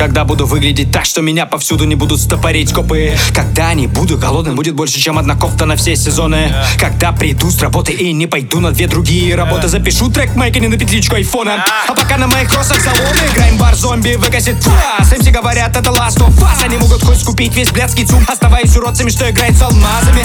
Когда буду выглядеть так, что меня повсюду не будут стопорить копы. Когда не буду голодным, будет больше, чем одна кофта на все сезоны. Когда приду с работы и не пойду на две другие работы. Запишу трек Майка не на петличку айфона. А пока на моих кроссах заломы играем бар зомби, выкосит фас. МС говорят, это Last of Us. Они могут хоть скупить весь блядский ЦУМ, оставаясь уродцами, что играет с алмазами.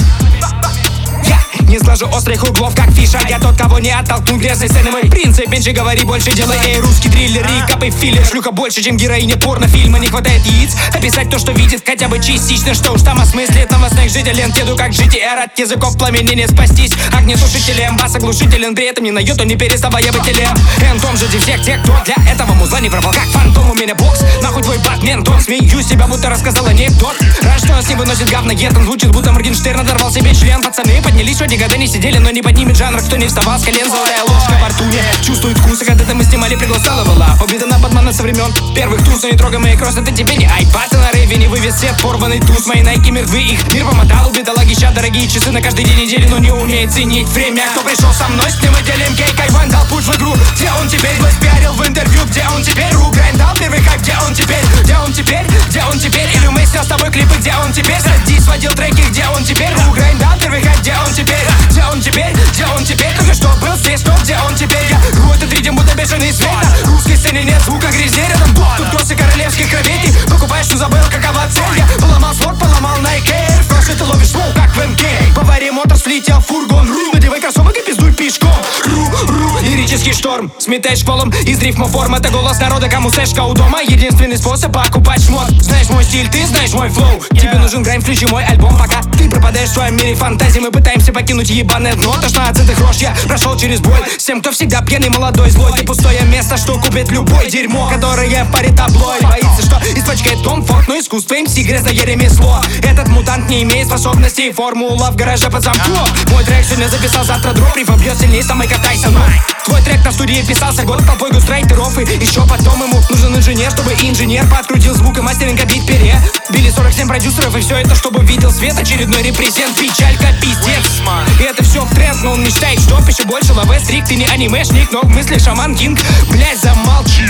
Я не сглажу острых углов, как фиша. Я тот, кого не оттолкнул грязной сцены. Мой принцип: меньше говори, больше делай. Эй, русский триллер и капай филлер. Шлюха больше, чем героиня порнофильма. Не хватает яиц описать то, что видит хотя бы частично. Что уж там осмыслит новостных жителей. Деду как жить и от языков пламени не спастись. Огнетушителем, бас оглушителен. При этом ни на йоту не переставая быть телем. Энтом же всех тех, кто для этого музла не пропал. Как фантом у меня бокс, нахуй твой бадминтон. Смеюсь себя, будто рассказал анекдот. Рад, что нас не выносит говноед. Он звучит, будто Моргенштерн оторвал себе член. Пацаны поднялись, хоть никогда не сидели, но не поднимет жанр, кто не вставал с колен. Золотая ложка во рту не чувствует вкуса. Когда-то мы снимали пригласала была победа на подмана со времен первых туз. Но не трогай мои кросс, это тебе не айпад. На рейве не вывез свет, порванный туз. Мои найки мертвы, их мир помотал. У бедолаги ща дорогие часы на каждый день недели, но не умеет ценить время. Кто пришел со мной, с ним мы делим кейк. Айван дал пуш в игру, где он теперь? Блэс пиарил в интервью, где он теперь? Руграйн дал первый хайп, где он теперь? Где он теперь? Где он теперь? Или мы снял с тобой клипы, где он теперь? Садись, водил треки, где он теперь? Руграйн дал первый хайп, где он теперь? Где он теперь? Где он теперь? Только что был здесь, но где он теперь? Я рву этот ритм, будто бешеный зверь. На русской сцене нет звука грязней рядом. Тут кроссы королевских кровей. Ты покупаешь, что забыл, какова цель. Я поломал слог, поломал Nike Air. Просто ты ловишь флоу, как в МК. Повари моторс, влетел в фургон. Надевай кроссовок и пиздуй пешком. Лирический шторм, сметаешь полом из рифмов форм. Это голос народа, кому сэшка у дома. Единственный способ покупать шмот. Знаешь мой стиль, ты знаешь мой флоу. Тебе нужен грайм, включи мой альбом. Пока ты пропадаешь в своем мире фантазии, мы пытаемся покинуть ебаное дно. Тошно от этих рож, я прошел через боль. С тем, кто всегда пьяный, молодой, злой. Ты пустое место, что купит любой дерьмо, которое в паре таблоид. Боится, что испачкает комфорт, но искусство МС грязное ремесло. Этот мутант не имеет способностей, формула в гараже под замком. Мой трек сегодня записал, завтра дроп. Рифа бьет сильнее Майка Тайсона. Твой трек на студии писался год толпой густрайтеров. И еще потом ему нужен инженер, чтобы инженер подкрутил звук и мастеринг обить пере. Били 47 продюсеров, и все это, чтобы видел свет. Очередной репрезент, печалька, пиздец. И это все в тренд, но он мечтает, чтоб еще больше лавэ стрик. Ты не анимешник, но в мысли шаман кинг. Блять, замолчи.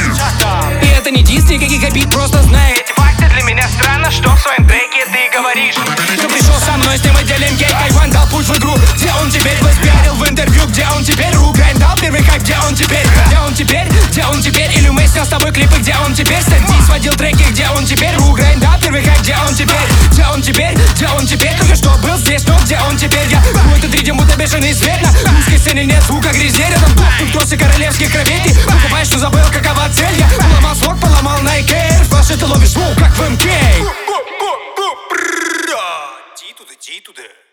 И это не дис, никаких обид, просто знай эти факты. Для меня странно, что в своем треке ты говоришь. Кто пришел со мной, с ним мы делим кейк. Айван дал пуш в игру, где он теперь? Блэс пиарил в интервью, где он теперь? Руграйн дал первый хайп, где он теперь? Где он теперь? Где он теперь? Или мы снял с тобой клипы, где он теперь? Садись, водил треки, где он теперь? Руграйн дал первый хайп, где он теперь? Где он теперь? Где он теперь? Только что был здесь, но где он теперь? Я рву этот ритм, будто бешеный зверь. На русской сцене нет звука грязней рядом. Тут кроссы королевских кровей. Ты покупаешь, что забыл, какова цель. Я поломал слог, поломал Nike Air. Флэш, ты ловишь звук, как в МК. Ди туда.